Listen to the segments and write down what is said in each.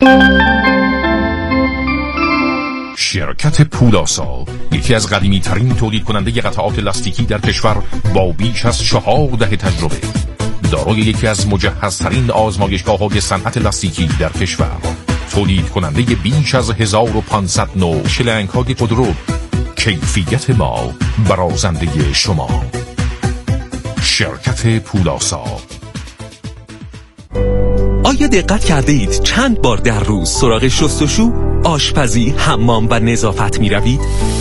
شرکت پولاسا، یکی از قدیمی ترین تولید کننده قطعات لاستیکی در کشور با بیش از 4 دهه تجربه، دارای یکی از مجهزترین آزمایشگاه‌های صنعت لاستیکی در کشور، تولید کننده بیش از 1500 نوع شلنگ‌های خودرو. کیفیت ما برازنده شما. شرکت پولاسا. آیا دقت کرده اید چند بار در روز سراغ شستشو، آشپزی، حمام و نظافت می روید؟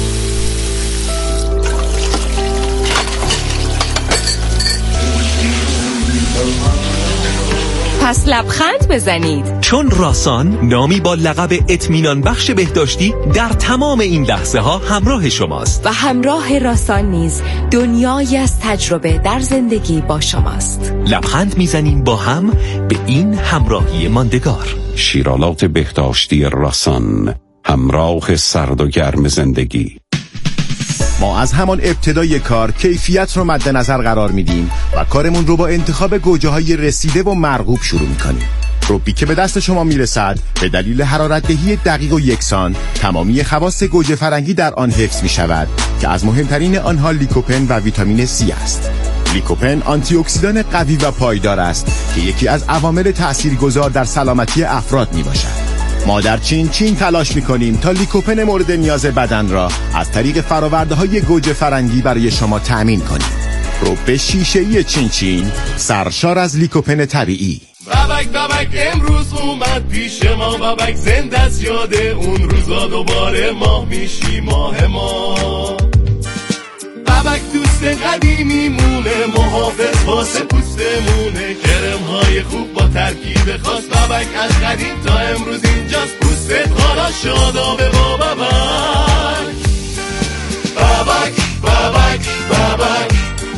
پس لبخند بزنید، چون راسان نامی با لقب اطمینان بخش بهداشتی در تمام این لحظه ها همراه شماست و همراه راسان نیز دنیایی از تجربه در زندگی با شماست. لبخند میزنیم با هم به این همراهی ماندگار. شیرالات بهداشتی راسان، همراه سرد و گرم زندگی. ما از همان ابتدای کار کیفیت رو مد نظر قرار میدیم و کارمون رو با انتخاب گوجه‌های رسیده و مرغوب شروع میکنیم. روبی که به دست شما میرسد به دلیل حرارت‌دهی دقیق و یکسان تمامی خواص گوجه فرنگی در آن حفظ میشود که از مهمترین آنها لیکوپن و ویتامین C است. لیکوپن آنتی اکسیدان قوی و پایدار است که یکی از عوامل تاثیرگذار در سلامتی افراد میباشد. ما در چین تلاش میکنیم تا لیکوپن مورد نیاز بدن را از طریق فرآورده‌های گوجه فرنگی برای شما تأمین کنیم. روب شیشه‌ای چین سرشار از لیکوپن طبیعی. بابک امروز اومد پیش ما، بابک زنده از یاد اون روزا، دوباره ماه میشی ماه ما. بابک دوست قدیمی مونه، محافظ واسه پوستمونه، کرم‌های خوب با ترکیب خاص. بابک از قدیم تا امروز اینجاست، پوستت حالا شادابه با بابک. بابک بابک بابک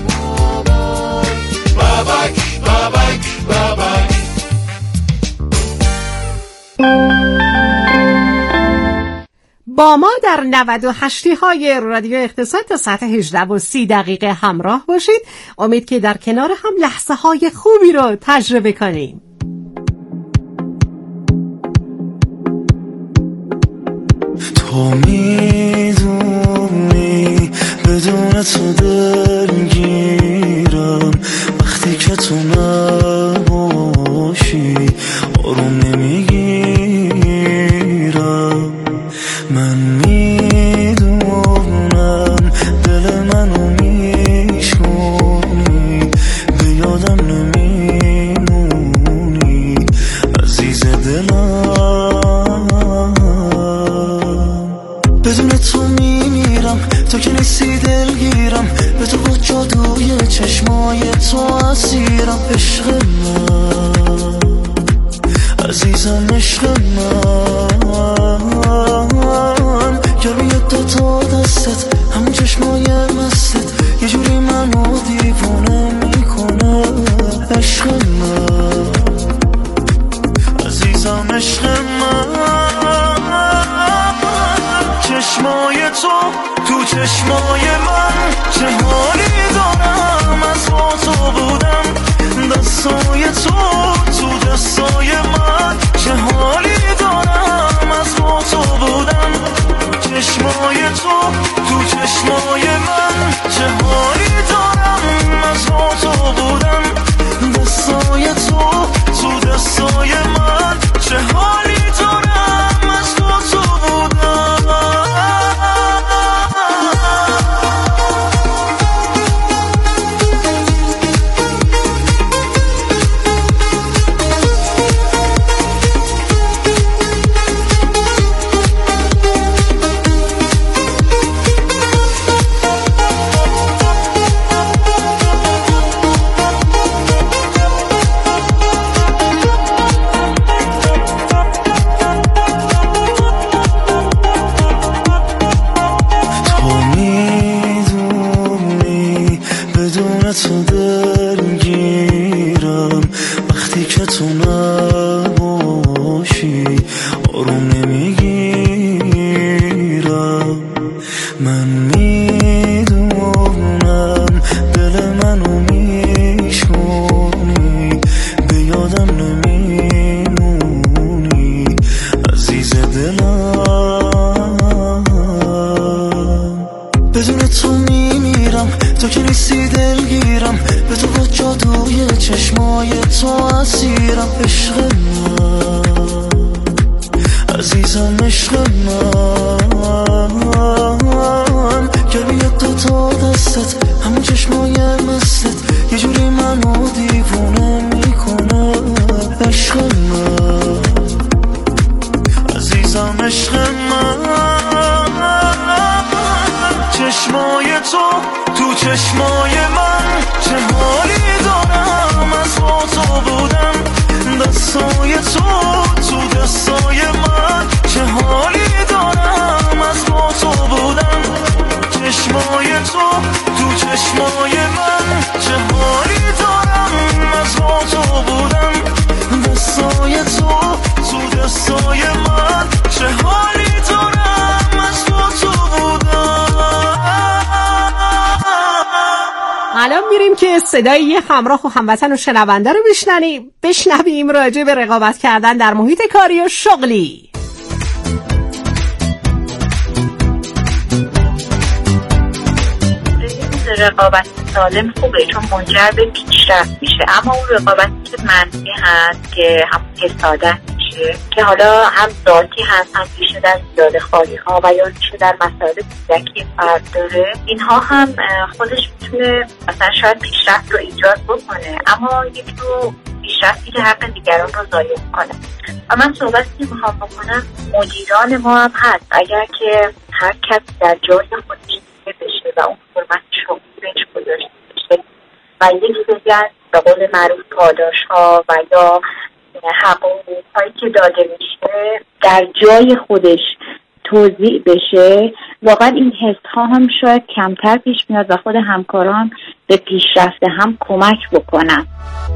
بابک بابک بابک. با ما در 98 های رادیو اقتصاد تا ساعت 18:30 همراه باشید. امید که در کنار هم لحظه های خوبی رو تجربه کنیم. تو میدونی بدون تو دلگیرم، وقتی که تو نباشی آروم نمیگیرم. من میدونم دل منو میشونی، به یادم نمیمونی عزیز دلم. بدون تو میمیرم، تو که نیستی دلگیرم، به تو با جادوی چشمای تو اسیرم. عشق من عزیزم، عشق من گرمی دوتا دستت، همون چشمای مستت یه جوری منو دیوونه میکنه. عشق من عزیزم، عشق من. چشمای تو چشمای من، چه حالی دارم از با تو بودم. دستای تو دستای من، چه حالی دارم از با تو بودم. چشمای تو چشمای من، چه حالی دارم از با تو بودم. دستای چشمای تو اسیرم. عشق من عزیزم، عشق من گریه تا دستت، همون چشمای مستت یه جوری منو دیوونه میکنه. عشق من عزیزم، عشق من چشمای تو چشمای من چه حالی دارم از با تو بودم. دستای تو دستای من چه حالی دارم از با تو بودم. چشمای تو چشمای من چه حالی دارم از با تو بودم. دستای تو دستای من چه حالی دارم از با تو بودم. الان میریم که صدای یه همراه و هموطن و شنونده رو بشنویم راجع به رقابت کردن در محیط کاری و شغلی. رقابت سالم خوبه چون منجر به پیشرفت میشه، اما اون رقابتی که منفی هست که هم حسادت میشه که حالا هم ذاتی هست، هم ریشه در زیاده خواهی ها و یا ریشه در مسائل کودکی فرد داره. اینها هم خودش میتونه مثلا شاید پیشرفت رو ایجاد بکنه، اما یک نوع پیشرفتی که حق دیگران رو ضایع کنه. و من صحبتی که میخوام بکنم مدیران ما هم هست، اگر که هر کس در جای خودش بشه و اون حرمت شغلی بهش گذاشته بشه و یک سری از به قول معروف پاداش ها و یا حقوق هایی که داده میشه در جای خودش توزیع بشه، واقعا این حس ها هم شاید کمتر پیش میاد و خود همکاران به پیشرفت هم کمک بکنن.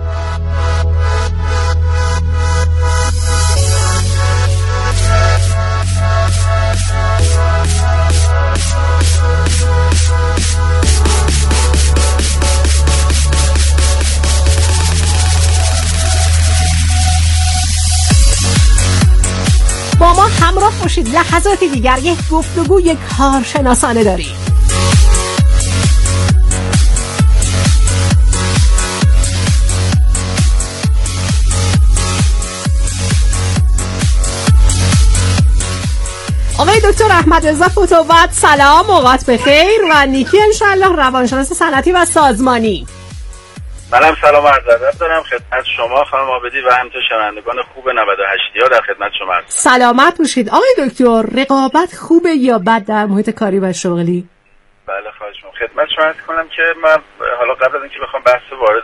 با ما همراه باشید، لحظات دیگر یک گفتگوی کارشناسانه داریم. آقای دکتر احمد رضا فتوبت، سلام، اوقات بخیر و نیکی انشالله، روانشناس صنعتی و سازمانی. منم سلام عرض ادب دارم خدمت شما خانم عابدی و همچنین شنوندگان خوب 98 ها در خدمت شما هستم. سلامت باشید. آقای دکتر، رقابت خوبه یا بد در محیط کاری و شغلی؟ بله خواهش می‌کنم. خدمت شما عرض کنم که من حالا قبل از اینکه بخوام بحث وارد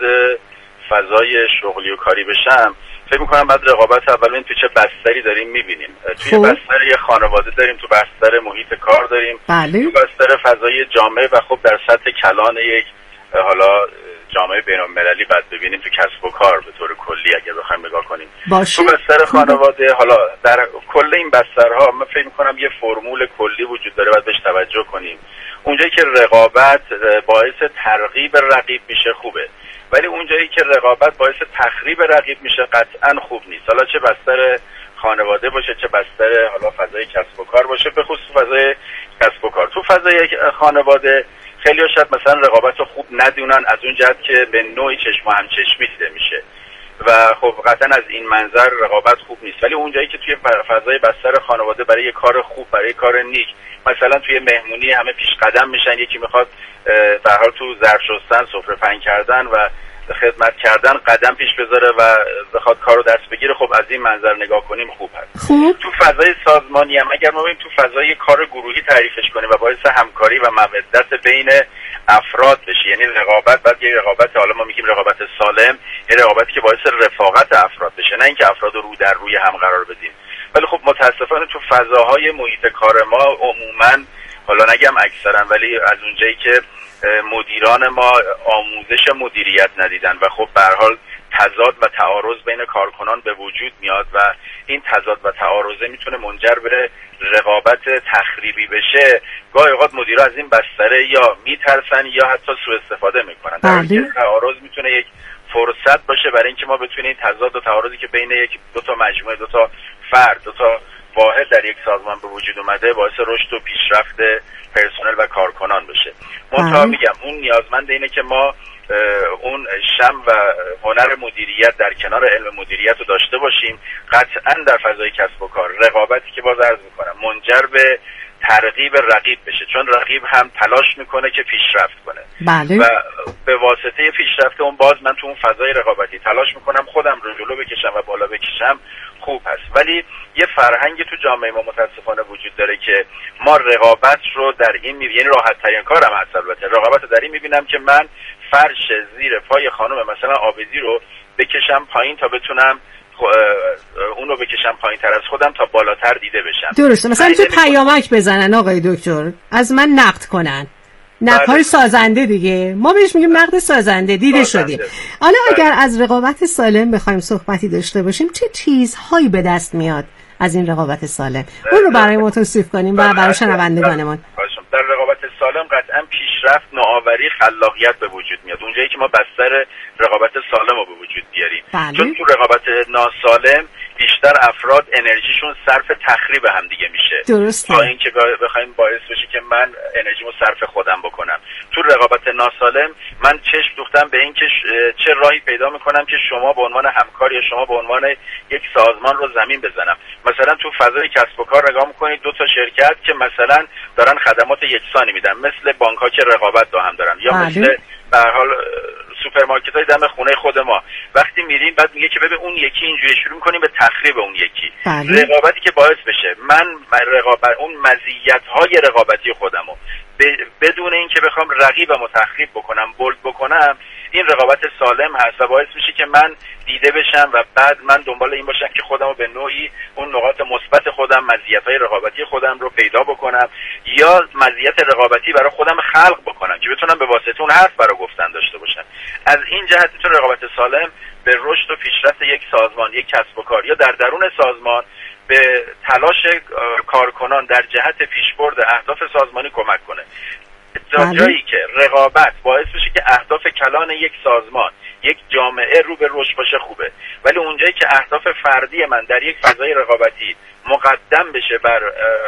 فضای شغلی و کاری بشم، فکر می‌کنم بعد رقابت اول این تو چه بستری داریم می‌بینیم. توی بستر یه خانواده داریم، تو بستر محیط کار داریم، بله. تو بستر فضای جامعه و خب در سطح کلان یک حالا جامعه بین‌المللی بعد ببینیم تو کسب و کار به طور کلی اگه بخوایم نگاه کنیم. باشه. تو بستر خانواده حالا در کل این بسترها من فکر می‌کنم یه فرمول کلی وجود داره باید بهش توجه کنیم. اونجایی که رقابت باعث ترغیب رقیب میشه خوبه، ولی اونجایی که رقابت باعث تخریب رقیب میشه قطعاً خوب نیست. حالا چه بستر خانواده باشه چه بستر حالا فضای کسب و کار باشه، به خصوص فضای کسب و کار. تو فضای خانواده خیلی ها شاید مثلا رقابت رو خوب ندونن از اون جهت که به نوعی چشم و همچشمی دیده میشه و خب قطعا از این منظر رقابت خوب نیست. ولی اونجایی که توی فضای بستر خانواده برای کار خوب، برای کار نیک، مثلا توی مهمونی همه پیش قدم میشن، یکی میخواد در حال تو ظرف شستن، سفره پهن کردن و خدمت کردن قدم پیش بذاره و بخواد کارو دست بگیره، خب از این منظر نگاه کنیم خوب هست. تو فضای سازمانی هم اگر ما بریم تو فضای کار گروهی تعریفش کنیم و باعث همکاری و مودت بین افراد بشه، یعنی رقابت بعد یه رقابت، حالا ما میگیم رقابت سالم، یه رقابتی که باعث رفاقت افراد بشه، نه اینکه افراد رو در روی هم قرار بدیم. ولی خب متاسفانه تو فضاهای محیط کار ما عموما، حالا نگم اکثرا، ولی از اونجایی که مدیران ما آموزش مدیریت ندیدن و خب به هر حال تضاد و تعارض بین کارکنان به وجود میاد و این تضاد و تعارض میتونه منجر به رقابت تخریبی بشه، گاهی اوقات مدیرا از این بستره یا میترسن یا حتی سوء استفاده میکنن. در حالی که تعارض میتونه یک فرصت باشه برای اینکه ما بتونیم تضاد و تعارضی که بین دو تا مجموعه، دو تا فرد، دو تا واحد در یک سازمان به وجود اومده باعث رشد و پیشرفت پرسنل و کارکنان بشه. منتها میگم اون نیازمند اینه که ما اون شم و هنر مدیریت در کنار علم مدیریت رو داشته باشیم. قطعا در فضای کسب و کار رقابتی که باز عرض میکنم منجر به ترغیب رقیب بشه، چون رقیب هم تلاش میکنه که پیشرفت کنه. بله. و به واسطه پیشرفت اون باز من تو اون فضای رقابتی تلاش میکنم خودم رو جلو بکشم و بالا بکشم، خوب هست. ولی یه فرهنگ تو جامعه ما متاسفانه وجود داره که ما رقابت رو در این یعنی راحت ترین کارم هست البته، رقابت رو در این میبینم که من فرش زیر پای خانم مثلا آبزی رو بکشم پایین تا بتونم اون رو بکشم پایین تر از خودم تا بالاتر دیده بشم. درسته، مثلا تو پیامک بزنن آقای دکتر از من نقد کنن، نقدهای سازنده دیگه، ما بهش میگیم نقد سازنده، دیده شدیم. حالا اگر از رقابت سالم بخوایم صحبتی داشته باشیم چه چیزهایی به دست میاد از این رقابت سالم؟ اون رو برای ما توصیف کنیم و برای شنوندگانمون. در رقابت سالم قطعا پیشرفت، نوآوری، خلاقیت به وجود میاد، اونجایی که ما بستر رقابت سالم رو به وجود بیاریم. چون تو رقابت ناسالم بیشتر افراد انرژیشون صرف تخریب هم دیگه میشه. درسته. تا اینکه بخوایم باعث بشه که من انرژیمو صرف خودم بکنم. تو رقابت ناسالم من چشم دوختم به این که چه راهی پیدا میکنم که شما به عنوان همکار یا شما به عنوان یک سازمان رو زمین بزنم. مثلا تو فضای کسب و کار نگاه میکنید دو تا شرکت که مثلا دارن خدمات یکسانی میدن، مثل بانک ها که رقابت با هم دارن، یا مثل به هر حال سوپرمارکت‌های دم خونه خود ما. وقتی میریم بعد میگه که ببین اون یکی اینجوری، شروع می‌کنیم به تخریب اون یکی. رقابتی که باعث بشه من رقابت اون مزیت‌های رقابتی خودمو بدون اینکه بخوام رقیبم رو تخریب بکنم، بولد بکنم، این رقابت سالم هست و باعث میشه که من دیده بشم و بعد من دنبال این باشم که خودمو به نوعی اون نقاط مثبت خودم، مزیت‌های رقابتی خودم رو پیدا بکنم یا مزیت رقابتی برای خودم خلق بکنم که بتونم به واسطه اون حرف برای گفتن داشته باشم. از این جهت تو رقابت سالم به رشد و پیشرفت یک سازمان، یک کسب و کار یا در درون سازمان به تلاش کارکنان در جهت پیشبرد اهداف سازمانی کمک کنه. جایی که رقابت باعث بشه که اهداف کلان یک سازمان، یک جامعه رو به رشد باشه خوبه، ولی اونجایی که اهداف فردی من در یک فضای رقابتی مقدم بشه بر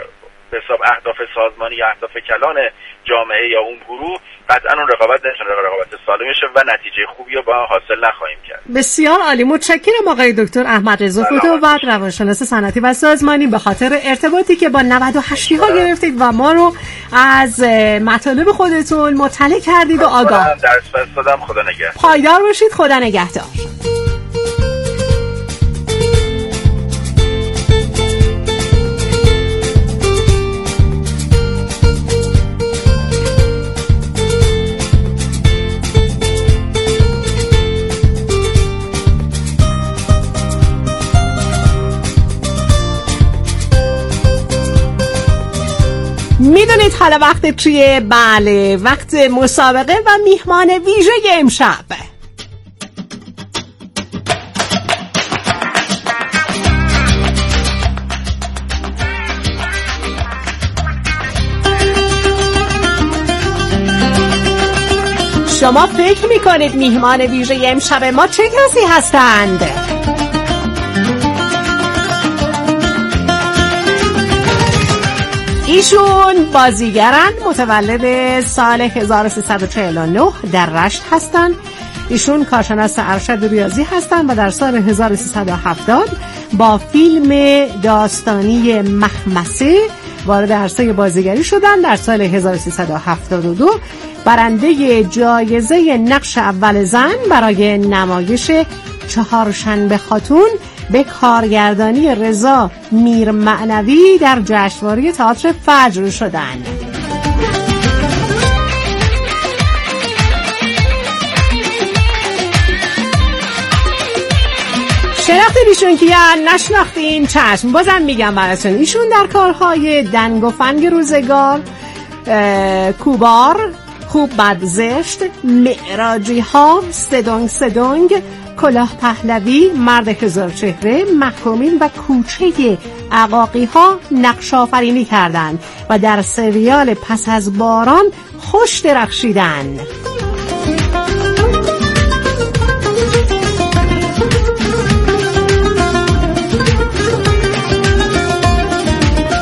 حساب اهداف سازمانی یا اهداف کلان جامعه یا اون گروه، قطعا اون رقابت نمیتونه رقابت سالم بشه و نتیجه خوبی رو با حاصل نخواهیم کرد. بسیار عالی، متشکرم آقای دکتر احمد رضا فتووت، روانشناس صنعتی و سازمانی، به خاطر ارتباطی که با 98 ها گرفتید و ما رو از مطالب خودتون مطلع کردید و آگاه. درس فرستادم. خدا نگهدار. پایدار باشید. خدا نگهدار. میدونید حالا وقت چیه؟ بله، وقت مسابقه و میهمان ویژه امشب. شما فکر میکنید میهمان ویژه امشب ما چه کسی هستند؟ ایشون بازیگرن، متولد سال 1349 در رشت هستند. ایشون کارشناس ارشد ریاضی هستند و در سال 1370 با فیلم داستانی مخمسه وارد عرصه بازیگری شدند. در سال 1372 برنده جایزه نقش اول زن برای نمایش چهارشنبه خاتون به کارگردانی رضا میرمعنوی در جشنواره تئاتر فجر شدند. شناختین ایشون که یا نشناختین چشم، بازم میگم براتون، ایشون در کارهای دنگ و فنگ روزگار، کوبار، خوب بد زشت، معراجی ها، سدونگ، کلاه پهلوی، مرد هزار چهره، محکومین و کوچه عقاقی ها نقش آفرینی کردند و در سریال پس از باران خوش درخشیدند.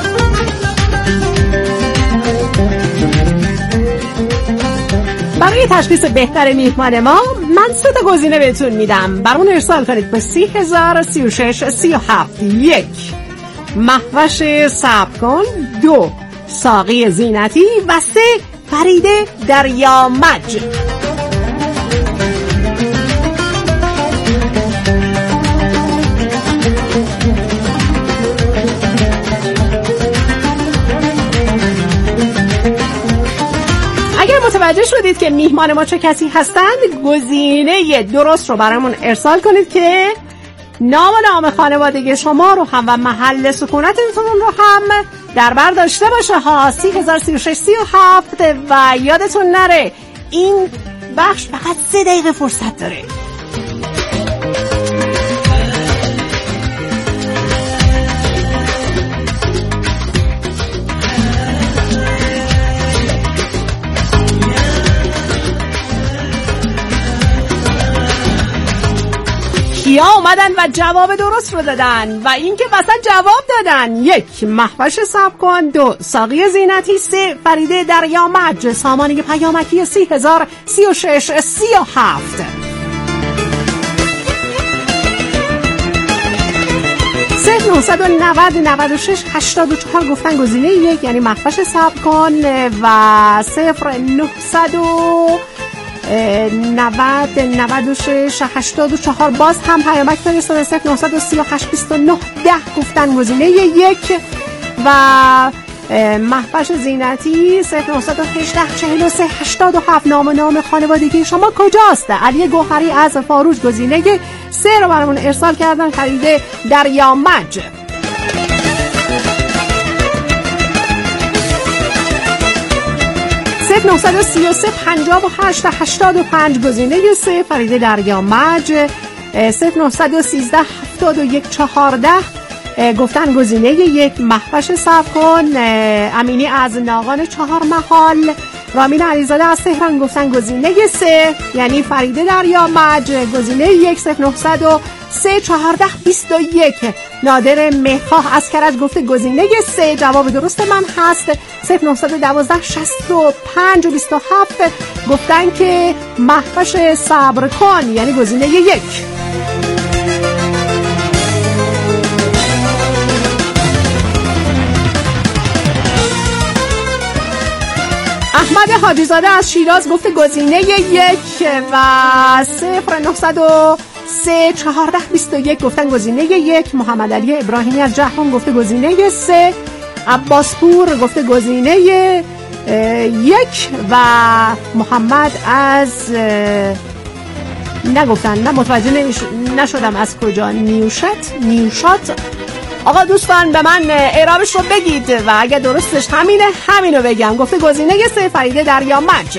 برای تشخیص بهتر میهمان ما، من 3 تا گزینه بهتون میدم، برامون ارسال کنید به 30,036,37. 1. مهوش صبرکن. 2. ساقی زینتی. و 3. فریده دریامج. متوجه شدید که میهمان ما چه کسی هستند؟ گزینه درست رو برامون ارسال کنید که نام خانوادگی شما رو هم و محل سکونتتون رو هم در بر داشته باشه ها. 30,036,37. و یادتون نره این بخش فقط 3 دقیقه فرصت داره. کیا اومدن و جواب درست رو دادن و اینکه مثلا جواب دادن؟ 1. مهوش صبرکن. 2. ساقی زینتی. 3. فریده دریامج. سامانه پیامکی 30,036,37. 0990-96-84 گفتن گزینه 1 یعنی مهوش صبرکن و 0990-96-84 باز هم پیامک فرستادن. 0938-29-10 گفتن گزینه 1 و مهوش زینتی. 0918-43-87 نام خانوادگی شما کجاست؟ علی گوهری از فاروج گزینه 3 رو برامون ارسال کردن، فریده دریامج. 0933-58-85 گزینه 3 فریده دریامج. 0913-71-14 گفتن گزینه 1 مهوش صبرکن. امینی از ناقان 4 محال. رامین علیزاده از تهران گفتن گزینه 3 یعنی فریده دریامج. گزینه 1 0903-14-21 نادر مهخواه از کرج گفته گزینه 3 جواب درست من هست. 0912-65-27 گفتن که مهوش صبرکن یعنی گزینه 1. احمد حاجی زاده از شیراز گفته گزینه 1 و 0903-14-21 گفتن گزینه 1. محمد علی ابراهیمی از جهان گفته گزینه 3. عباس پور گفته گزینه 1 و محمد از نگفتن، نه متوجه نشدم از کجا. نیوشات. آقا دوستان به من اعرابش رو بگید و اگه درستش همینو بگم. گفته گزینه 3 فریده دریامج.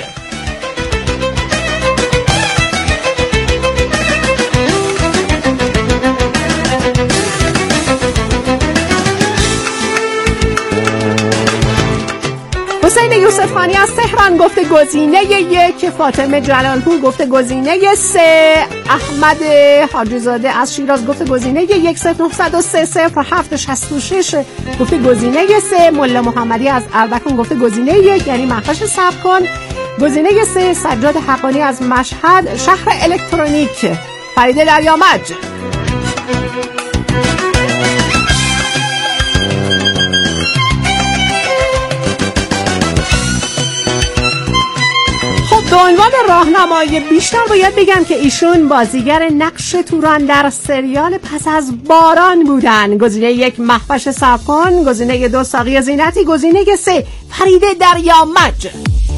حسین یوسف خانی از تهران گفته گزینه 1. فاطمه جلالپور گفته گزینه 3. احمد حاجی زاده از شیراز گفته گزینه 1. 0903-07-66 گفته گزینه 3. ملا محمدی از اردکان گفته گزینه 1 یعنی مهوش صبرکن. گزینه 3 سجاد حقانی از مشهد شهر الکترونیک فریده دریامج. به عنوان راهنمای بیشتر باید بگم که ایشون بازیگر نقش توران در سریال پس از باران بودن. گزینه 1 مهوش صبرکن. گزینه 2 ساقی زینتی. گزینه 3 فریده دریامج.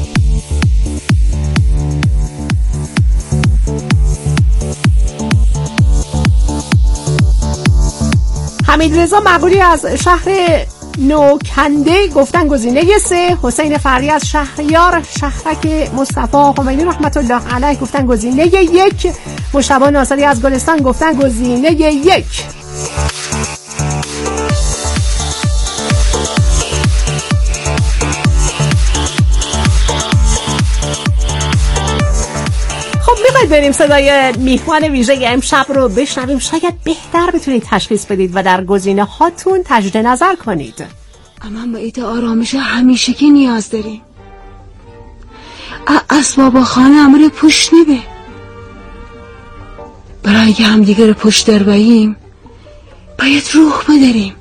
حمید رضا مقبولی از شهر نوکنده گفتن گزینه 3. حسین فری از شهریار شهرک مصطفی خمینی رحمت الله علیه گفتن گزینه 1. مجتبی ناصری از گلستان گفتن گزینه 1. بریم صدای میهمان ویژه امشب رو بشنویم. شاید بهتر بتونید تشخیص بدید و در گزینه هاتون تجدید نظر کنید. اما باید آرامش همیشگی نیاز داریم. اسباب خانه امر پشت نبه. برای اینکه همدیگه رو پشت درواییم باید روح بداریم،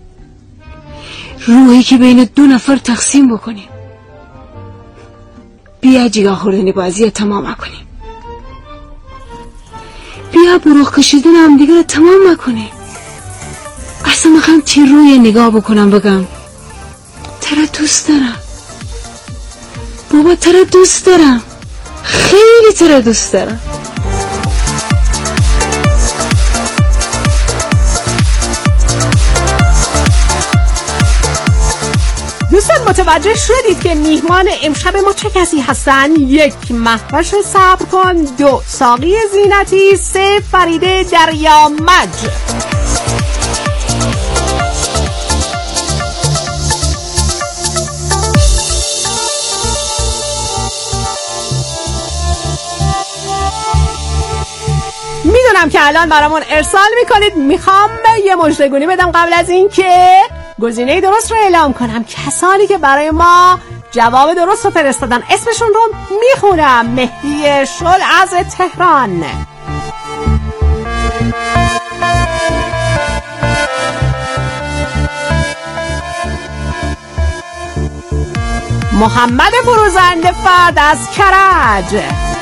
روحی که بین دو نفر تقسیم بکنیم. بیا جیگا خوردن بازی تمام کنیم، بیا بروخ کشیدن همدیگه رو تمام کنیم. اصلا میخوام تی روی نگاه بکنم بگم ترا دوست دارم بابا، ترا دوست دارم، خیلی ترا دوست دارم. دوستان متوجه شدید که میهمان امشب ما چه کسی هستن؟ 1 مهوش صبر کن، 2 ساقی زینتی، 3 فریده دریامج. میدونم که الان برامون ارسال میکنید. میخوام یه مژده‌گونی بدم قبل از این که گزینه درست رو اعلام کنم. کسانی که برای ما جواب درست رو فرستادن اسمشون رو میخونم. مهدی شل از تهران، محمد فروزنده فرد از کرج،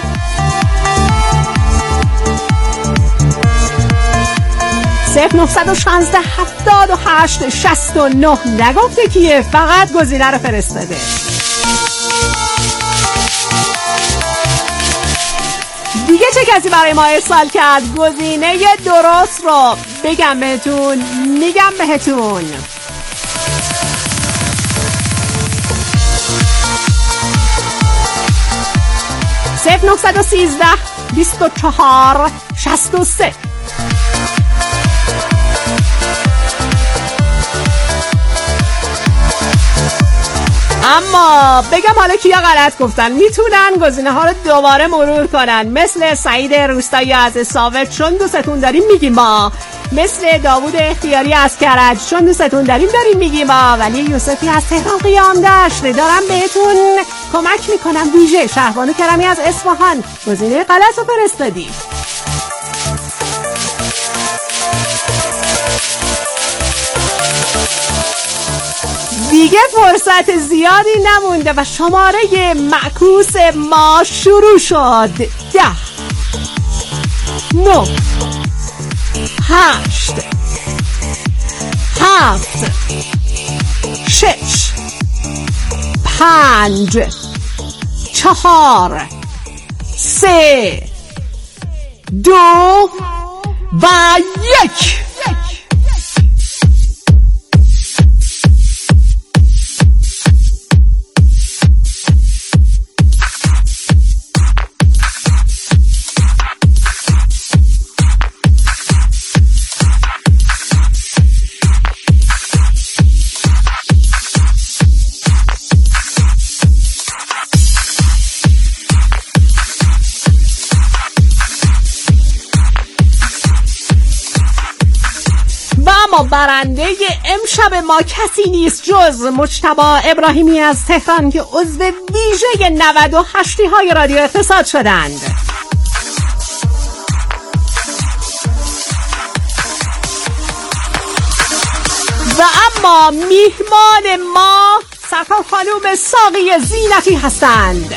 صفر 916 78 69 نگفته کیه، فقط گزینه رو فرستاده. دیگه چه کسی برای ما ارسال کرد؟ گزینه درست رو میگم بهتون 0913 24 63. اما بگم حالا کیا غلط گفتن، میتونن گزینه ها رو دوباره مرور کنن، مثل سعید روستایی از ثابت چون دوستتون داریم میگیم ما، مثل داوود اختیاری از کرج چون دوستتون داریم میگیم ما، ولی یوسفی از تهران قیام داشت دارم بهتون کمک میکنم، ویژه شهبانو کرمی از اصفهان گزینه غلط رو فرستادی. دیگه فرصت زیادی نمونده و شماره معکوس ما شروع شد. 10 9 8 7 6 5 4 3 2 و 1. برنده امشب ما کسی نیست جز مجتبی ابراهیمی از تهران که عضو ویژه 98 های رادیو اقتصاد شدند. و اما میهمان ما سرکار خانوم ساقی زینتی هستند.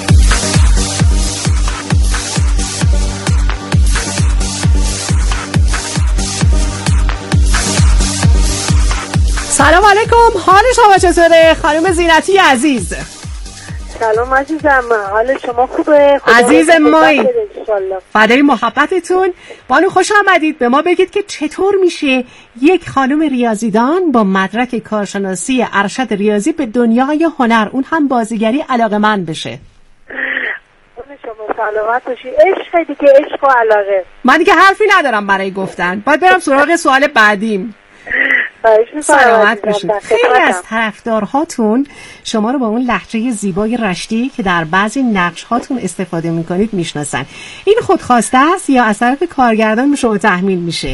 سلام علیکم، حال شما چطوره خانم زینتی عزیز؟ سلام عزیزم، حال شما خوبه؟ عزیز مایی، فدای محبتتون. بانو خوش آمدید. به ما بگید که چطور میشه یک خانم ریاضیدان با مدرک کارشناسی ارشد ریاضی به دنیای هنر، اون هم بازیگری، علاقه‌مند بشه؟ شما سلامت باشی. عشق دیگه، عشق و علاقه. من دیگه حرفی ندارم برای گفتن، باید برم سراغ سوال بعدیم. سلامت باشید. خیلی از طرفدارهاتون شما رو با اون لهجه زیبای رشتی که در بعضی نقش هاتون استفاده میکنید میشناسن. این خودخواسته است یا از طرف کارگردان به شما تحمیل میشه؟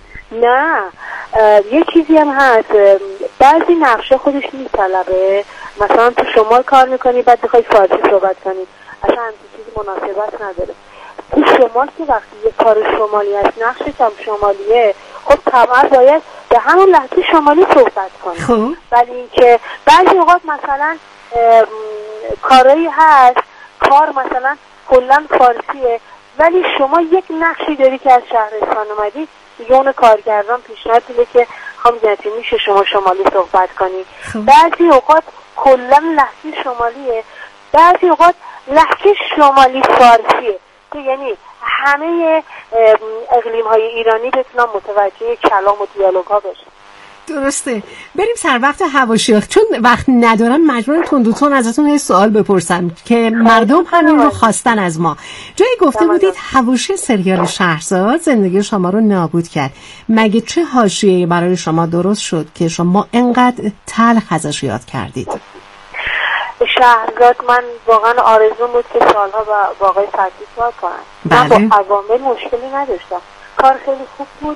نه، یه چیزی هم هست، بعضی نقشه خودش میطلبه مثلا تو شمال کار میکنی بعد بخوای فارسی صحبت کنی، اصلا همچین چیزی مناسبت نداره. تو شمال که وقتی یه کار شمالی هست، نقشش هم شمالیه، خب طبعا باید به همون لهجه شمالی صحبت کنی. ولی اینکه بعضی اوقات مثلا کارایی هست کار مثلا کلا فارسیه ولی شما یک نقشی داری که از شهرستان اومدی، دیگه اون کارگردان پیشنهاد میده که خانم جنتی میشه شما شمالی صحبت کنی. بعضی اوقات کلا لهجه شمالیه، بعضی اوقات لهجه شمالی فارسیه که یعنی همه اقلیم های ایرانی بتونن متوجه کلام و دیالوگ ها بشن. درسته. بریم سر وقت حواشی، چون وقت ندارم مجبورم تون ازتون یه سوال بپرسم که مردم همین رو خواستن از ما. جایی گفته بودید حواشی سریال شهرزاد زندگی شما رو نابود کرد. مگه چه حاشیه‌ای برای شما درست شد که شما انقدر تلخ ازش یاد کردید؟ شهرزاد من واقعا آرزوم بود که سالها با آقای فتحی کار کنم. من با عوامل مشکلی نداشتم، کار خیلی خوب بود،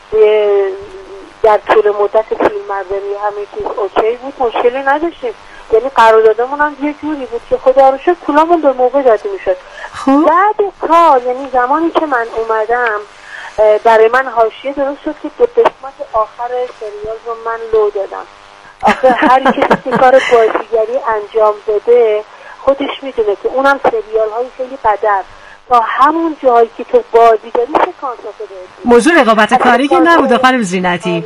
در طول مدت فیلمبرداری همه چیز اوکی بود، مشکلی نداشتیم. یعنی قراردادمون هم یه جوری بود که خدا رو شکر پولامون به موقع داده میشد. بعد کار یعنی زمانی که من اومدم برای من حاشیه درست شد که به قسمت آخر سریال رو من لو دادم. آخه هر کسی که کار بازیگری انجام بده خودش میدونه که اونم سریال های خیلی قدر تا همون جایی که تو بازیگری سکانس بده. موضوع رقابت کاری که نبود خانم زینتی.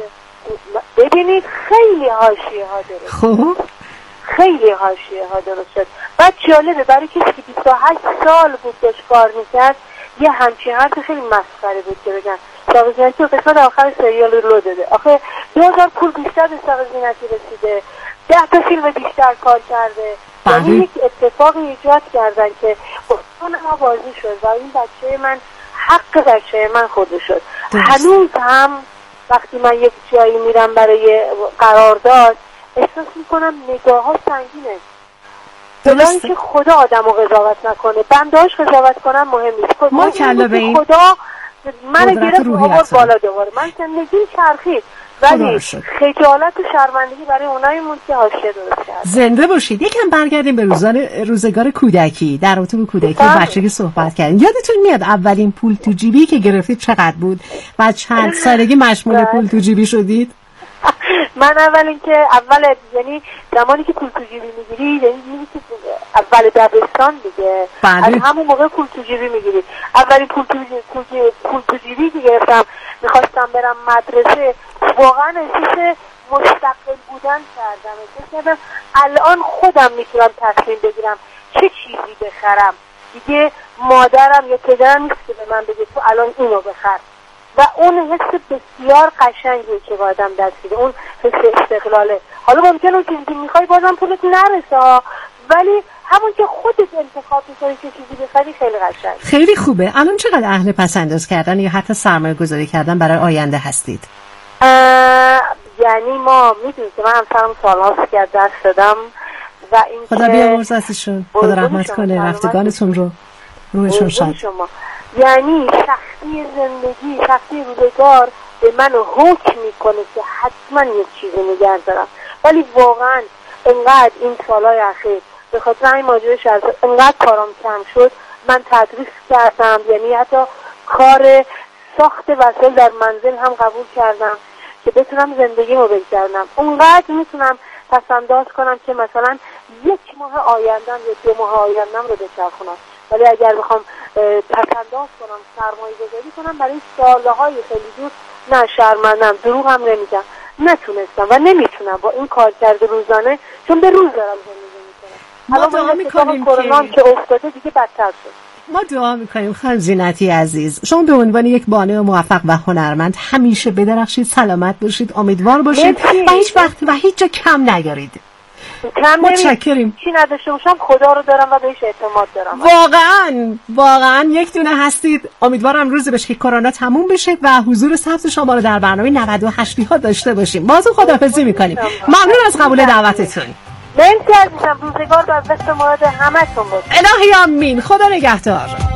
ببینید خیلی حاشیه ها داره. خوب خیلی حاشیه ها درست شد. بعد جالبه برای کسی که 28 سال بود داشت کار میکرد یه همچین حرف خیلی مسخره بود که بگن ساق زینتی قسمت آخر سریال رو داده. آخه 2000 پول بیشتر به ساق زینتی رسیده، 10 تا فیلم بیشتر کار کرده. یعنی یک اتفاقی ایجاد کردن که اون ما بازی شد و این بچه من حق بچه من خورده شد. هنوز هم وقتی من یک جایی میرم برای قرارداد احساس میکنم نگاه ها سنگینه. درسته که خدا آدم رو قضاوت نکنه، بندهاش قضاوت کنم مهم نیست. ما کلا به این خدا من گرفت آورد بالا دوباره، من زندگی چرخید ولی خجالت و شرمندگی برای اونایی مون که حاشیه درست کرد. زنده باشید. یکم برگردیم به روزگار کودکی. در رابطه با کودکی و بچگی صحبت کردیم. یادتون میاد اولین پول تو جیبی که گرفتید چقدر بود و چند سالگی مشمول پول تو جیبی شدید؟ من اول یعنی زمانی که پول تو جیبی میگیری یعنی اول دبستان دیگه، از همون موقع پول تو جیبی میگیری. اولین پول تو جیبی که گرفتم میخواستم برم مدرسه واقعا احساس مستقل بودن کردم، احساس کردم الان خودم میتونم تصمیم بگیرم چه چیزی بخرم، دیگه مادرم یا پدرم نیست که به من بگه تو الان اینو بخر. و اون حس بسیار قشنگیه که با آدم دست میده، اون حس استقلاله. حالا ممکنه اون چیزی که میخوای بازم پولت نرسه ولی همون که خودت انتخاب میکنی که چیزی بخری خیلی قشنگه. خیلی خوبه. الان چقدر اهل پس‌انداز کردن یا حتی سرمایه گذاری کردن برای آینده هستید؟ یعنی ما میدونید که من همسرم سالهاست که درس دادم و این خدا بیامرز ازشون، خدا رحمت کنه رفتگانتون رو، روحشون شاد. یعنی شخصی زندگی، شخصی روزگار به من حکم میکنه که حتما یک چیزی نگه دارم. ولی واقعا انقدر این سالهای اخیر به خاطر این ماجرای شهرزاد انقدر کارم کم شد، من تدریس کردم، یعنی حتی کار ساخت وسایل در منزل هم قبول کردم که بتونم زندگیمو بگذرونم. اونقدر میتونم پس‌انداز کنم که مثلا 1 ماه آیندم یا 2 ماه آیندم رو بچرخونم. ولی اگر بخوام پس‌انداز کنم، سرمایه گذاری کنم برای سالهای خیلی دور، نه شرمندم، دروغ هم نمیگم، نتونستم و نمیتونم با این کار کرده روزانه، چون به روز دارم زندگی میکنم. ما دعا میکنیم که افتاده دیگه بدتر شد. ما دعا میکنیم خانم زینتی عزیز، شما به عنوان یک بانوی موفق و هنرمند همیشه بدرخشید، سلامت باشید، امیدوار باشید و هیچ وقت و هیچ جا کم نگارید. متشکریم. چی نداشته باشم خدا رو دارم و بهش اعتماد دارم. واقعا یک دونه هستید. امیدوارم روزی بشه که کرونا تموم بشه و حضور ثبت شما رو در برنامه 98 ها داشته باشیم. باهاتون خداحافظی میکنیم. ممنون از قبول دعوتتون. مرسی عزیزم، روزگار در دست مورد همتون باشه. الهی آمین. خدا نگهدار.